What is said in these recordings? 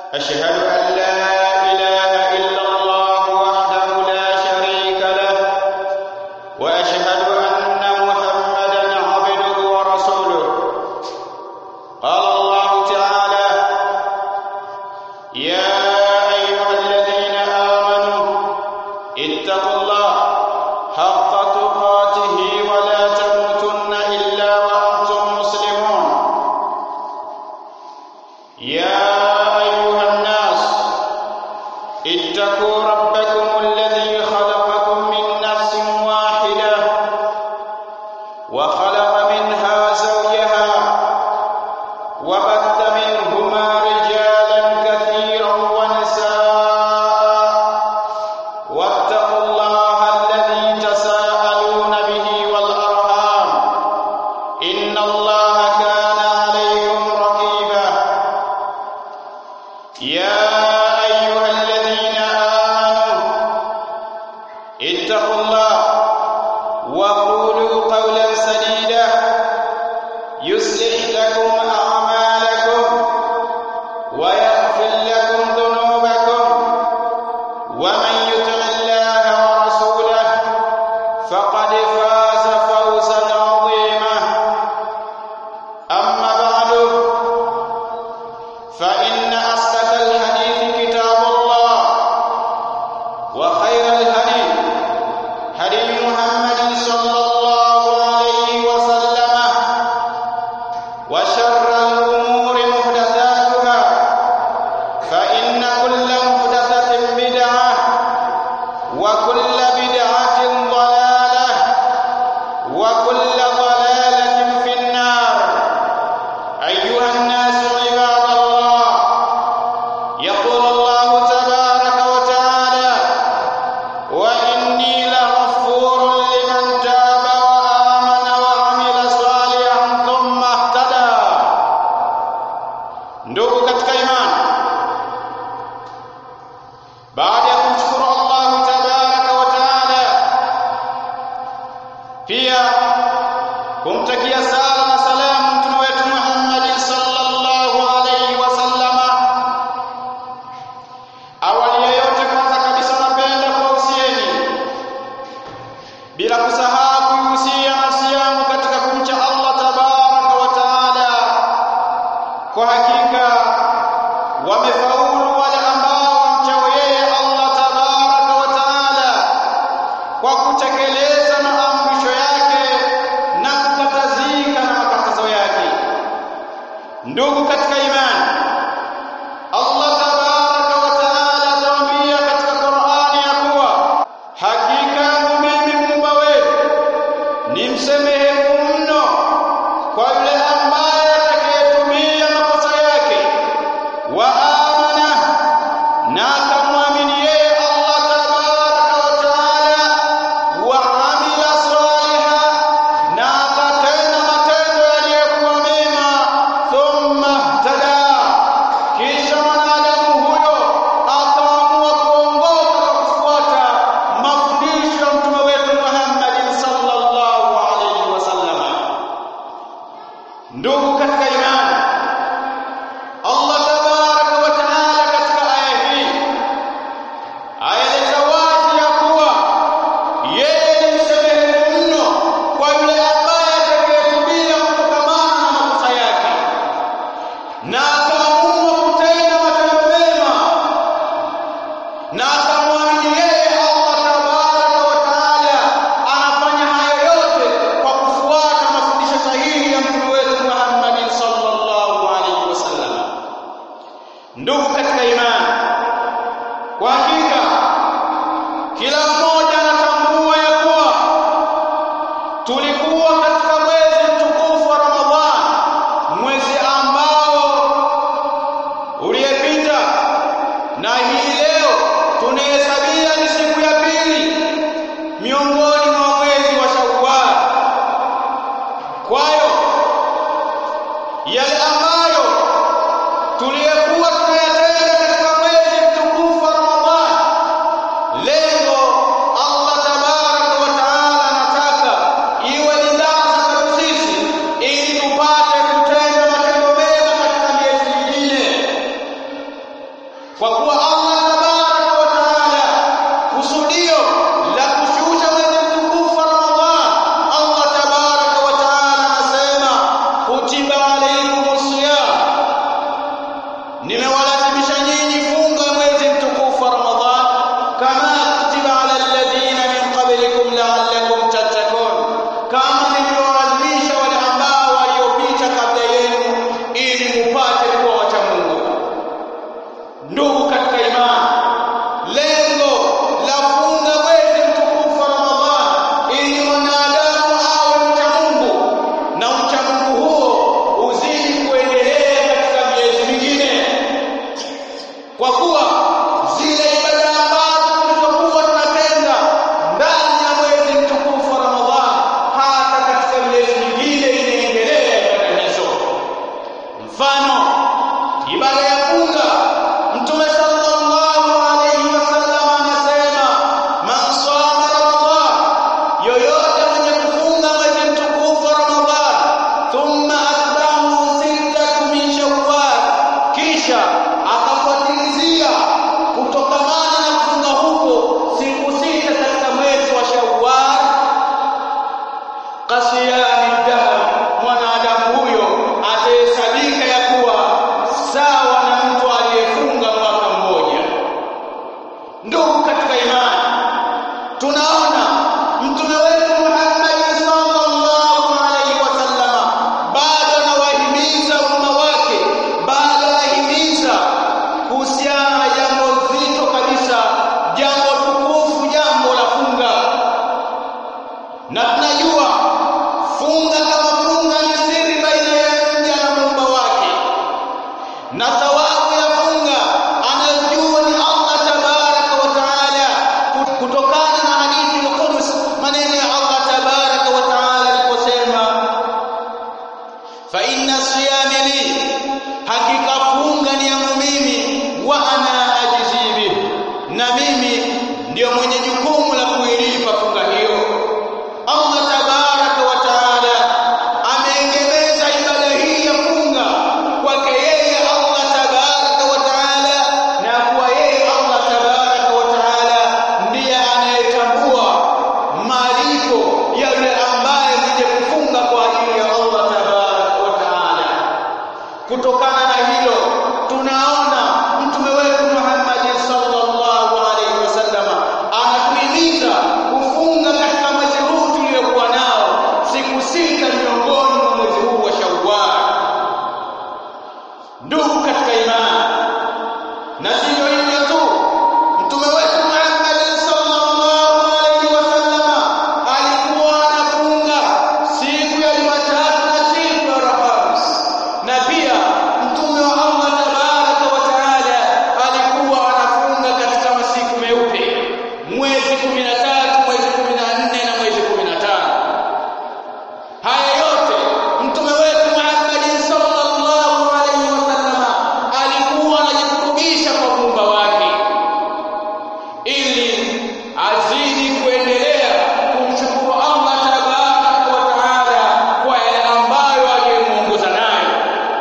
أشهد أن لا إله إلا الله وحده لا شريك له وأشهد أن محمدا عبده ورسوله. قال الله تعالى: يا أيها الذين آمنوا اتقوا الله حق تقاته ولا تموتن إلا وأنتم مسلمون. يا أيها الناس اتقوا ربكم الذي خلقكم من نفس واحدة وخلق منها زوجها وبث منهما رجالا كثيرا ونساء واتقوا الله الذي تساءلون به والأرحام إن الله كان عليكم رقيبا. يا أيها الذين آمنوا اتقوا الله وقولوا قولا سديدا يصلح لكم أعمالكم ويغفر لكم ذنوبكم ومن يطع الله ورسوله فقد فاز فوزا عظيما. أما بعد فإن أصدق الحديث كتاب الله وخير الهدي هدي محمد صلى الله عليه وسلم وشر الأمور محدثاتها فإن كل محدثة بدعة وكل بدعة ضلالة وكل ضلالة في النار. أيها الناس عباد الله، يقول الله تبارك وتعالى: وإني لغفور لمن تاب وآمن وعمل صالحا ثم اهتدى. Ndugu katika imani, baada ya kumshukuru Allah tabaraka wa taala, pia kumtakia sala na salamu mtume wetu Muhammad sallallahu alayhi wasallama, awali ya yote kwanza kabisa napenda kuwahusieni bila kusahau kuhusia nafsi yangu katika kumcha Allah tabaraka wa taala. Kwa hakika wamefaulu wale ambao wamchao yeye Allah tabaraka wa taala kwa kutekeleza maamrisho yake na kukatazika na makatazo yake. Ndugu katika imani, Allah tabaraka wa taala atuambia katika Qur'ani ya kuwa hakika mimi Muumba wenu ni msamehevu mno kwa yule ambaye atakayetumia makosa yake wa amana na akamwamini yeye Allah tabaraka wa taala wa amila saliha na akatenda matendo yaliyokuwa mema thumma ihtada, kisha mwanadamu huyo akaamua kuongoka kwa kufuata mafundisho ya mtume wetu Muhammad sallallahu alaihi wasallam. Ndugu katika imani, Allah tabaraka wa taala katika aya hii aeleza wazi ya kuwa yeye ni msamehevu mno kwa yule ambaye atakayetubia kutokamana na makosa yake na akaamua kutenda matendo mema na akamwamini yeye Allah tabaraka wa taala. Anafanya hayo yote kwa kufuata mafundisho sahihi ya mtume wetu Muhammad sallallahu alaihi wasallam. Ndugu katika imani, kwa hakika kila mmoja anatambua ya kuwa tulikuwa katika mwezi mtukufu wa Ramadhani, mwezi ambao uliyepita, na hii leo tunahesabia ni siku ya pili miongoni mwa mwezi wa Shawwal. Kwayo yale ambayo tuliyekuwa tunayatenda katika mwezi mtukufu wa Ramadhani, lengo Allah tabaraka wa taala anataka iwe ni darasa kwetu sisi ili tupate kutenda matendo mema katika miezi mingine. kwa kuwa Allah tabaraka wa taala kusudio la kushusha mwezi mtukufu wa Ramadhan, Allah tabaraka wa taala anasema kutiba alaykumus siyam, nimewalazimisha nyinyi funga mwezi mtukufu wa Ramadhan, kama kutiba ala alladhina min qablikum la'allakum tattaqun, kama nilivyowalazimisha wale ambao waliopita kabla yenu ili mupate kuwa wacha Mungu. Ndugu katika imani, lengo la funga mwezi mtukufu wa Ramadhan ili mwanadamu awe mcha Mungu, na mcha Mungu huo uzidi kuendelea katika miezi mingine, kwa kuwa zile ibada ambazo tulizokuwa tunatenda ndani ya mwezi mtukufu wa Ramadhan, hata katika miezi mingine inaendelea ibada hizo. Mfano ibada ya funga, Mtume sallallahu alayhi wasallam anasema man sama Ramadhan, yoyote mwenye kufunga mwezi mtukufu wa Ramadhan, thumma atba'ahu sittatu min Shawwal, kisha akafuatilizia kutokamana na kufunga huko siku 6 katika mwezi wa Shawwal, qasiyani dahr, mwanadamu huyo atahesabika ya kuwa sawa na mtu aliyefunga mwaka mmoja. Ndugu katika imani, tunaona mtume wetu Muhammad sallallahu alaihi wasallam bado anawahimiza umma wake, bado anahimiza kuhusiana na jambo zito kabisa, jambo tukufu, jambo la funga. Na tunajua funga kama funga ni siri baina ya mja na Muumba wake, na thawabu ya funga anajua ni Allah tabaraka wa taala, kutokana na hadithi al-Qudus, maneno ya Allah tabaraka wa taala aliposema fa inna siyami li, hakika funga ni yangu mimi, wa ana ajizi bihi, na mimi ndio mwenye jukumu la kuilipa funga hiyo. Allah tabaraka wa taala ameengemeza ibada hii ya funga kwake yeye Allah tabaraka wa taala, na kwa yeye Allah tabaraka wa taala ndiye anayetambua malipo ya yule ambaye mwenye kufunga kwa ajili ya Allah tabaraka wa taala. Kutokana na hilo tunaona mtume wetu Muhammad sallallahu alaihi wasallam anatuhimiza kufunga katika mwezi huu tuliokuwa nao, siku 6 miongoni mwa mwezi huu wa Shawwal. Ndugu katika imani, na sivyo hivyo tu, mtume wetu Muhammad sallallahu alaihi wasallam alikuwa anafunga siku ya Jumatatu na siku ya Alhamisi, na pia mtume wa Allah tabaraka wa taala alikuwa anafunga katika masiku meupe, mwezi 13, mwezi 14 na mwezi 15. Haya yote mtume wetu Muhammad sallallahu alaihi wasallam alikuwa anajikurubisha kwa Muumba wake ili azidi kuendelea kumshukuru Allah tabaraka wa taala kwa yale ambayo aliyemuongoza nayo.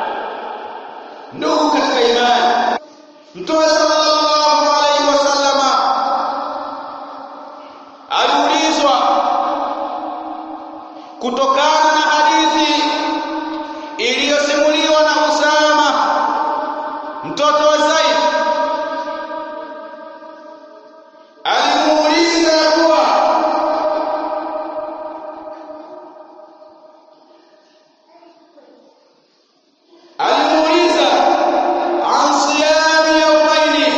Ndugu katika imani, mtume sallallahu alaihi wasallam aliulizwa kutokana na hadithi iliyosimuliwa na Usama mtoto wa Zaid, alimuuliza kuwa an siyami yawmaini,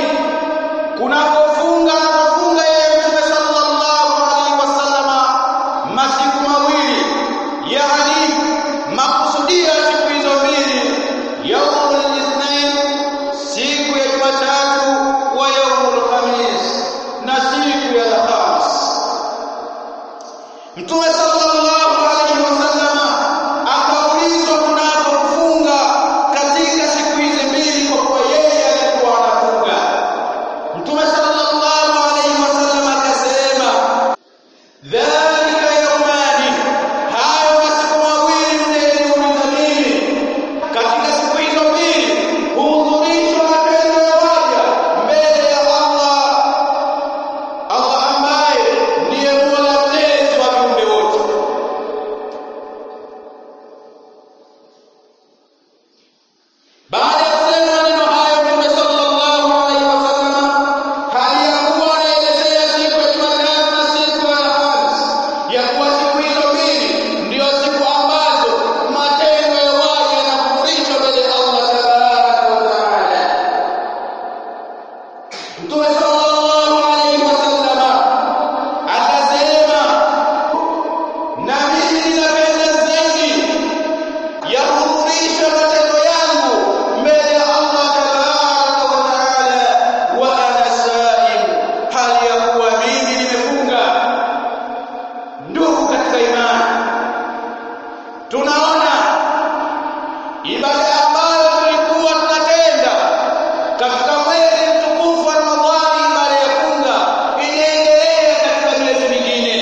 Mtume sallallahu alayhi wasallam akasema, na mimi ninapenda zaidi ya kurudisha matendo yangu mbele ya Allah tabaraka wa taala wa ana saim, hali ya kuwa mimi nimefunga. Ndugu katika imani, tunaona ibada ambayo tulikuwa tunatenda katika mwezi mtukufu wa Ramadhani, ibada ya funga, inaendelea katika miezi mingine,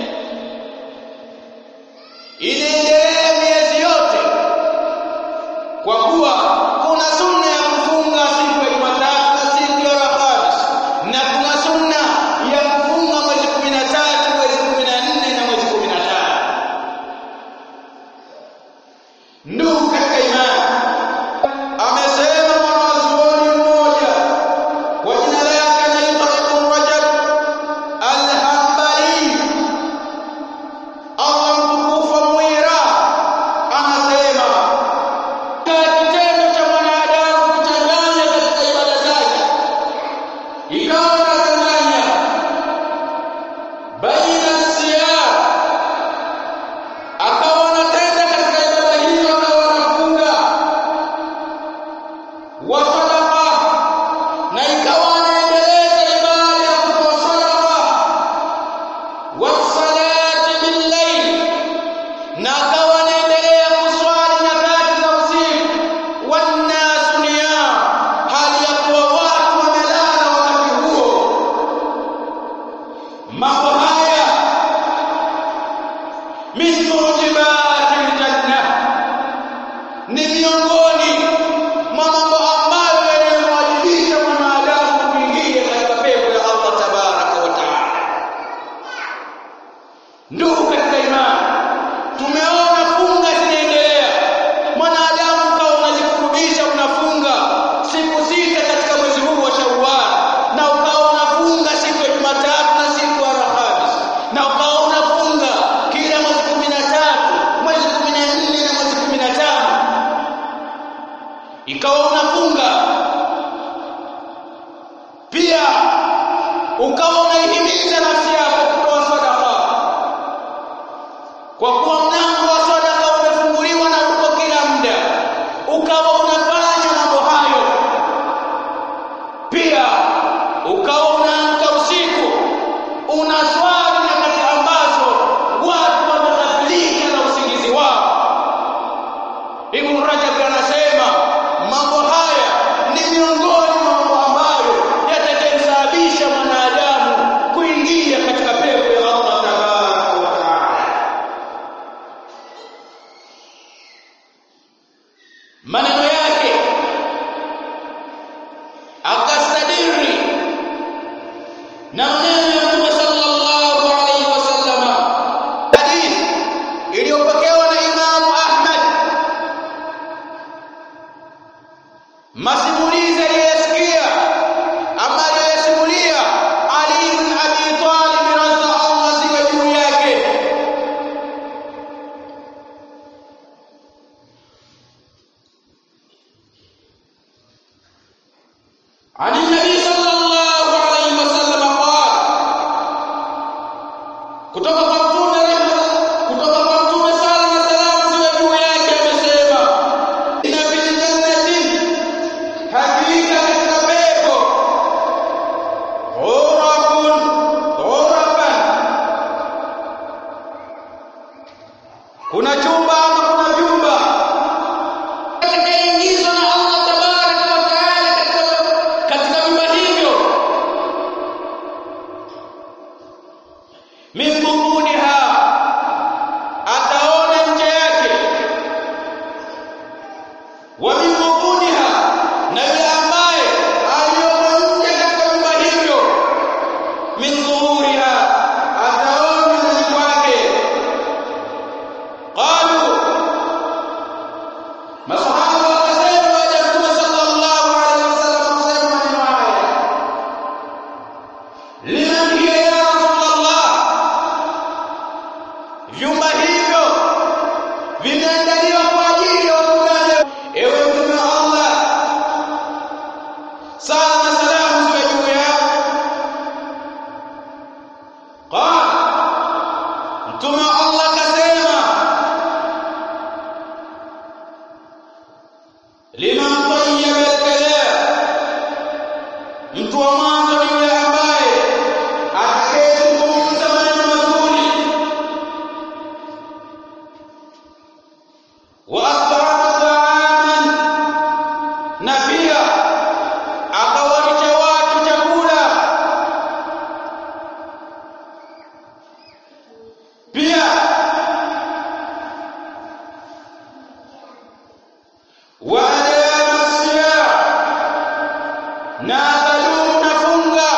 inaendelea miezi yote, kwa kuwa kuna sunna ya kufunga siku ya Jumatatu na siku ya Alhamisi, na kuna sunna ya kufunga mwezi 13, mwezi 14 na mwezi 15. Ndugu katika imani, amesema mwanazuoni mmoja kwa jina lake anaitwa Ibn Rajab al-Hanbali, Allah mtukufu amwira, anasema kitendo cha mwanadamu kuchanganya katika ibada zake, ikawa anachanganya baina siyam, akawa anatenda katika ibada hizo, akawa anafunga wa sadaqa, na ikawa anaendeleza ibada ya kutoa sadaqa wa salati bil layl, na akawa anaendelea kuswali nyakati za usiku, wan nasu niyam, hali ya kuwa watu wamelala wakati huo. Mambo haya min mujibatil janna, ni miongoni mwa mambo ambayo yanayowajibisha mwanadamu kuingia katika pepo ya Allah tabaraka wa taala. Ndugu katika imani, tumeona funga zinaendelea, mwanadamu kawa unajikurubisha, unafunga siku 6 katika mwezi huu wa Shawwal, na ukawa unafunga siku ya Jumatatu na siku ya Alhamisi, na ukawa unafunga kila mwezi 13, mwezi 14 na mwezi 15, ikawa unafunga pia, ukawa unaihimiza nafsi yako kutoa sadaqa, kwa kuwa mlango wa sadaqa umefunguliwa na uko kila muda, ukawa unafanya mambo hayo. Pia ukawa unaamka usiku unaswali nyakati ambazo watu wanaghafilika na usingizi wao. Ibn Rajab anasema mambo haya ni miongoni mwa mambo ambayo yatakayemsababisha mwanadamu kuingia katika pepo ya Allah tabaraka wa taala. Maneno yake akastadiri na maneno ya Mtume sallallahu alayhi wasallam, hadithi iliyopokewa na Imam Ahmad, masimulizi aliyesikia ama aliyesimulia Ali ibn Abi Talib radhiallahu anhu juu yake, ani nabii sallallahu alayhi wasallam qala, kutoka kwa Mtume sala na salamu ziwe juu yake, amesema inna fil jannati, hakika katika pepo, ghurafan, kuna chumba ama kuna vyumba kitakaingizwa na Allah tabaraka wa taala katika vyumba hivyo, min butuniha, ataona nje yake, wa min butuniha, na yule ambaye aliyomo nje katika vyumba hivyo, min dhuhuriha, ataona ndani kwake. Qalu, masahaba wakasema baada ya Mtume sallallahu alayhi wasallam kusema maneno haya, liman hiya ya Rasulullah, vyumba hivyo vimeandaliwa kwa ajili ya watu gani? Ewe Mtume wa Allah, sala na salamu ziwe juu yako. Mtu wa mwanzo ni yule ambaye atakayezungumza maneno mazuri, wa at'ama ta'aman, na pia akawalisha watu chakula, pia wa adama siyam, na funga.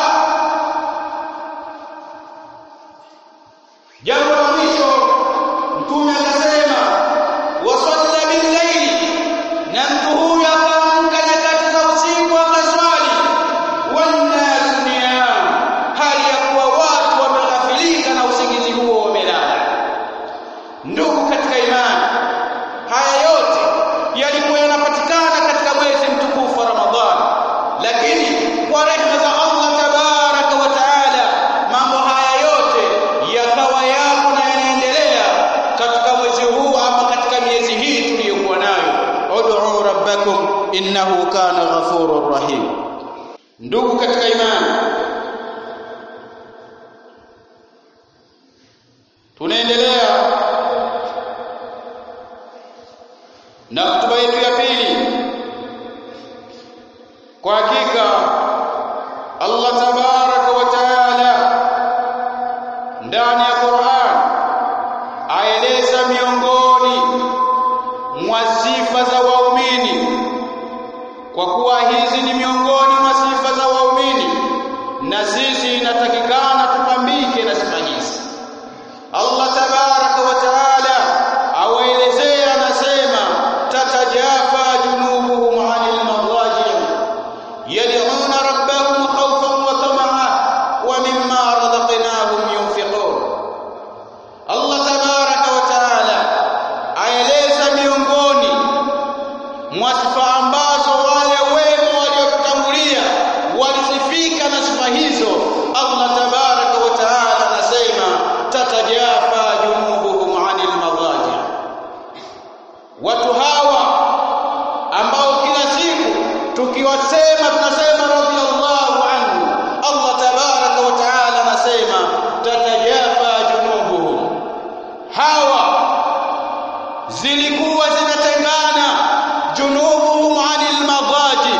Jambo la mwisho Mtume akasema wasalla bil-layli, na mtu huyu akaamka nyakati za usiku akaswali, wan-nasu niyam, hali ya kuwa watu wameghafilika na usingizi huo wamelala. Ndugu katika imani, haya yote yalikuwa yanapatikana katika mwezi mtukufu wa Ramadhani, lakini kwa rehema za Allah tabaraka wa taala mambo haya yote yakawa yapo na yanaendelea katika mwezi huu ama katika miezi hii tuliyokuwa nayo. Ud'u rabbakum innahu kana ghafurur rahim. Ndugu katika imani, tunaendelea na hotuba yetu ya pili. Kwa hakika Allah tabaraka wa taala ndani ya Qur'an aeleza miongoni mwa sifa za waumini, kwa kuwa hizi ni miongoni mwa sifa za waumini na sisi inatakikana tupambike na sifa hizi. Allah tabaraka wa taala awaelezea, anasema tatajafa junubuhum 'anil madaji' yad'una rabbahum khawfan wa tama'an wa mimma razaqnahum yunfiqun. Allah tabaraka wa taala aeleza miongoni mwa sifa ambazo wale wema waliotangulia walisifika na sifa hizo. Allah tabaraka wa taala anasema tatajafa junubuhum 'anil madaji', watu hawa ambao kila siku tukiwasema tunasema radhiyallahu anhu, Allah tabaraka wa taala anasema tatajafa junubuhum, hawa zilikuwa zinatengana junubuhum 'anil madaji,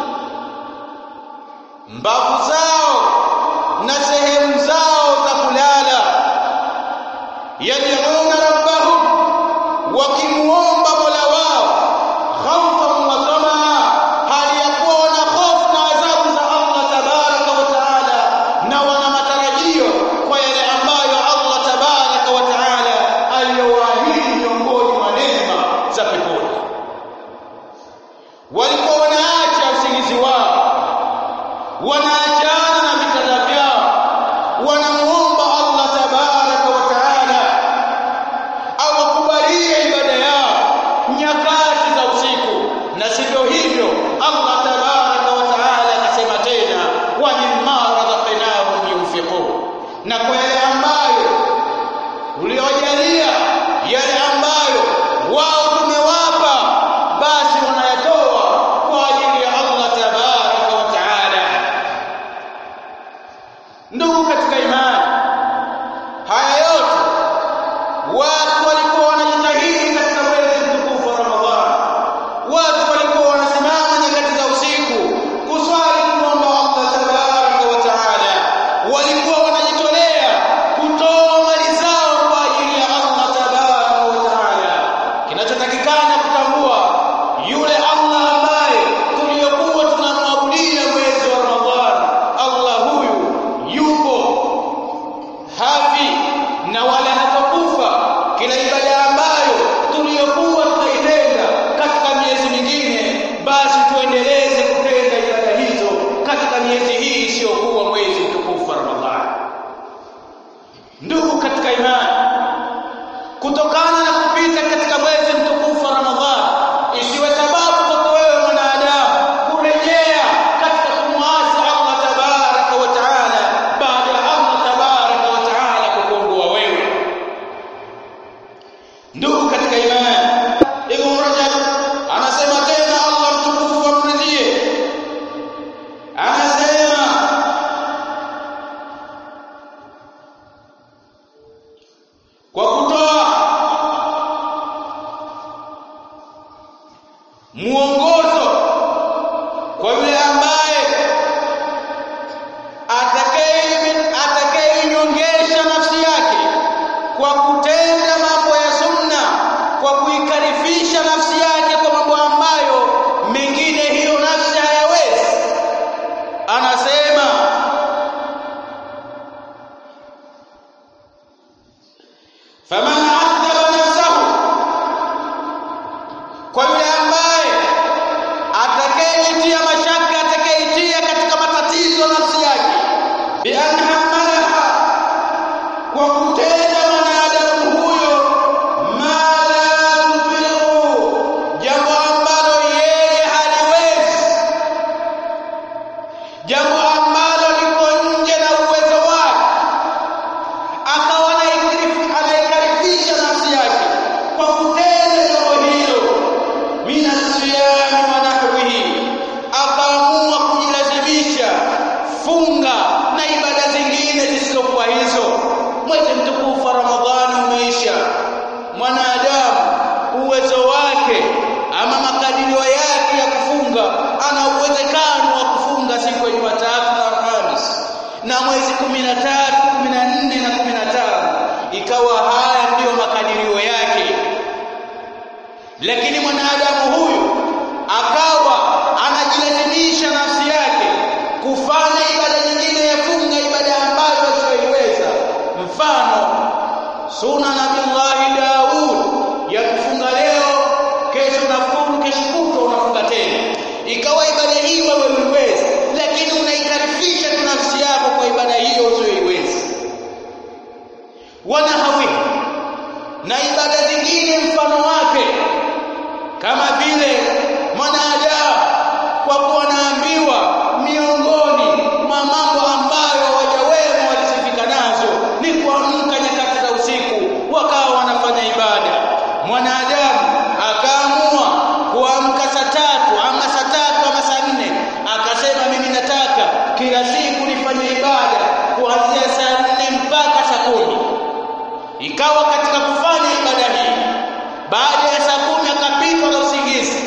mbavu zao na sehemu zao za kulala, yad'una rabbahum, wakimuomba Mola wao, khawfan wa tamaa, hali ya kuwa na hofu na adhabu za Allah tabaraka wa taala, na wana matarajio kwa yale ambayo Allah tabaraka wa taala aliyowaahidi miongoni mwa neema za peponi. Walikuwa wanaacha usingizi wao, wanaachana na vitanda vyao, wanamuomba Allah tabaraka wa taala awakubalie ibada yao nyakati za usiku. Na sivyo hivyo, Allah tabaraka wa taala anasema tena wa mimma razaqnahum yunfiqun, na kwa yale ambayo uliojalia, yale ambayo wao tumewapa, basi wanayatoa kwa ajili ya Allah tabaraka wa taala. funga na ibada zingine zisizokuwa hizo. Mwezi mtukufu wa Ramadhani umeisha, mwanadamu uwezo wake ama makadirio yake ya kufunga, ana uwezekano wa kufunga siku ya Jumatatu na Alhamisi na mwezi 13, 14 na 15, ikawa haya ndiyo makadirio yake. Lakini mwanadamu huyu akawa anajilazimisha nafsi yake kufanya ibada nyingine ya funga, ibada ambayo asiyoiweza. Mfano sunna Nabii Daud ya kufunga leo, kesho unafuturu, kesho kutwa unafunga tena. Ikawa ibada hii wewe uiweza, lakini unaikarifisha nafsi yako kwa ibada hiyo usiyoiweza. Wanahawi na ibada zingine mfano wake, kama vile mwanadamu kwa kuwa anaambiwa miongoni mwa mambo ambayo waja wema walisifika nazo ni kuamka nyakati za usiku wakawa wanafanya ibada. Mwanadamu akaamua kuamka saa 3 ama saa 3 ama saa 4, akasema mimi nataka kila siku nifanye ibada kuanzia saa 4 mpaka saa 10. Ikawa katika kufanya ibada hii, baada ya saa 10 akapitwa na usingizi,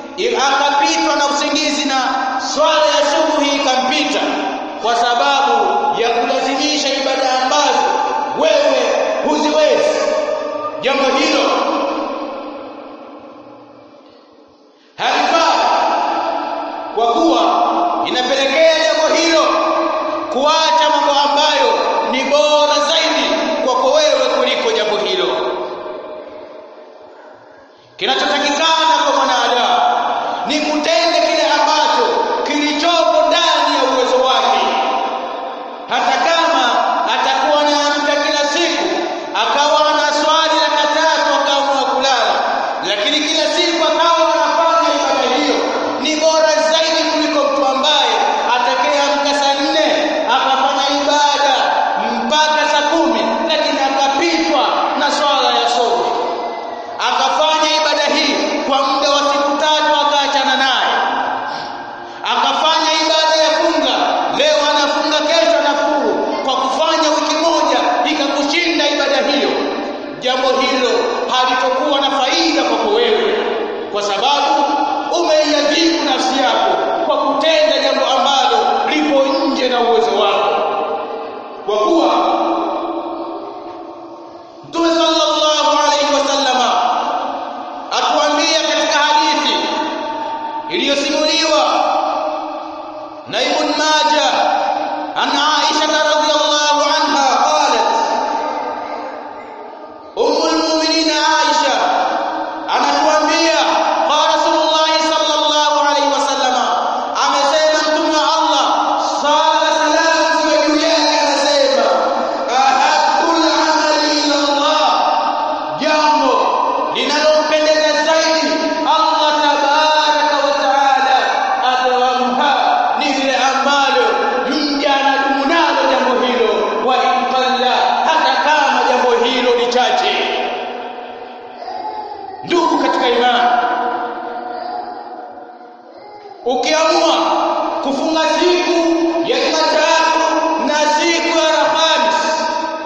na swala ya subuhi ikampita, kwa sababu ya kulazimisha ibada ambazo wewe huziwezi. Jambo hilo halifai, kwa kuwa inapelekea jambo hilo kuacha mambo ambayo ni bora zaidi kwako wewe kuliko jambo hilo. Kinachotakikana kwa mwanadamu ni kutenda kile ambacho kilichopo ndani ya uwezo wake. Hata kama atakuwa anaamka kila siku akawa anaswali raka 3 akaamua kulala, lakini kila siku akawa anafanya ibada hiyo, ni bora zaidi kuliko mtu ambaye atakayeamka saa 4 akafanya ibada mpaka saa 10, lakini akapitwa na swala ya subuhi, akafanya ibada hii kwa muda wa siku 3 akaachana naye, akafanya ibada ya funga, leo anafunga, kesho anafuturu, kwa kufanya wiki moja ikakushinda ibada hiyo. Jambo hilo halitokuwa na faida kwako wewe, kwa sababu umeiadhibu nafsi yako kwa kutenda jambo ambalo lipo nje na uwezo wako. Kwa kuwa Mtume sallallahu alaihi wasallam atuambia katika hadithi iliyosimuliwa na Ibn Majah an Aisha radhiyallahu anha qalat, ummul mu'minin Aisha anatuambia qala Rasulullah sallallahu alaihi wasallam, amesema Mtume wa Allah sala salam ziwe juu yake, anasema ahabbul amali ila Allah, jambo linalompendeza zaidi Allah tabaraka wa taala adawamha, ni vile ambalo mja anadumu nalo jambo hilo, wa impalla, hata kama jambo hilo ni chache. Ndugu katika imani, ukiamua kufunga siku ya Jumatatu na siku ya Alhamisi,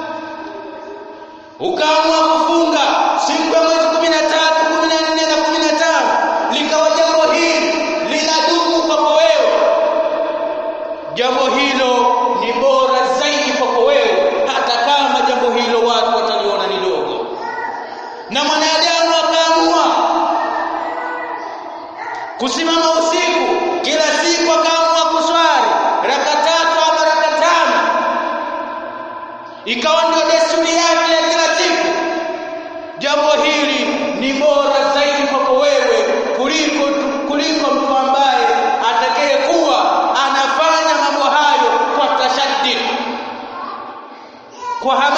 ukaamua kufunga siku ya mwezi 13, 14 na 15, likawa jambo hili linadumu kwako wewe, jambo hilo ni bora zaidi kwako wewe, hata kama jambo hilo watu wataliona ni dogo. Na mwanadamu akaamua kusimama usiku kila siku, akaamua kuswali raka 3 ama raka 5, ikawa ndio desturi yake ya kila siku, jambo hili ni bora zaidi kwako wewe kuliko mtu ambaye atakayekuwa anafanya mambo hayo kwa tashaddud, kwa